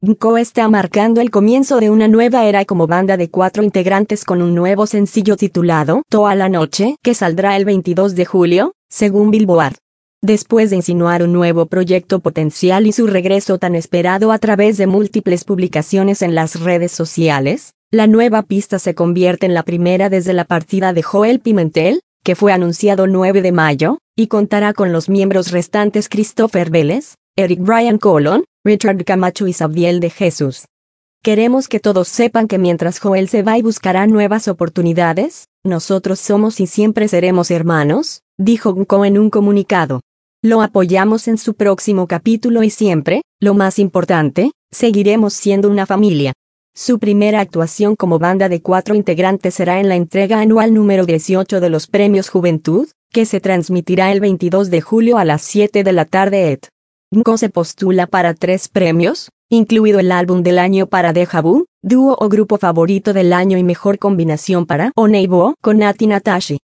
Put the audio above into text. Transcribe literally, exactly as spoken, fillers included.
Gunko está marcando el comienzo de una nueva era como banda de cuatro integrantes con un nuevo sencillo titulado Toda la Noche, que saldrá el veintidós de julio, según Billboard. Después de insinuar un nuevo proyecto potencial y su regreso tan esperado a través de múltiples publicaciones en las redes sociales, la nueva pista se convierte en la primera desde la partida de Joel Pimentel, que fue anunciado nueve de mayo, y contará con los miembros restantes Christopher Vélez, Eric Brian Colón, Richard Camacho y Sabdiel de Jesús. Queremos que todos sepan que mientras Joel se va y buscará nuevas oportunidades, nosotros somos y siempre seremos hermanos, dijo Gunko en un comunicado. Lo apoyamos en su próximo capítulo y siempre, lo más importante, seguiremos siendo una familia. Su primera actuación como banda de cuatro integrantes será en la entrega anual número dieciocho de los Premios Juventud, que se transmitirá el veintidós de julio a las siete de la tarde. Et. Gunko se postula para tres premios, incluido el álbum del año para Deja Vu, dúo o grupo favorito del año y mejor combinación para Oneibo con Nati Natashi.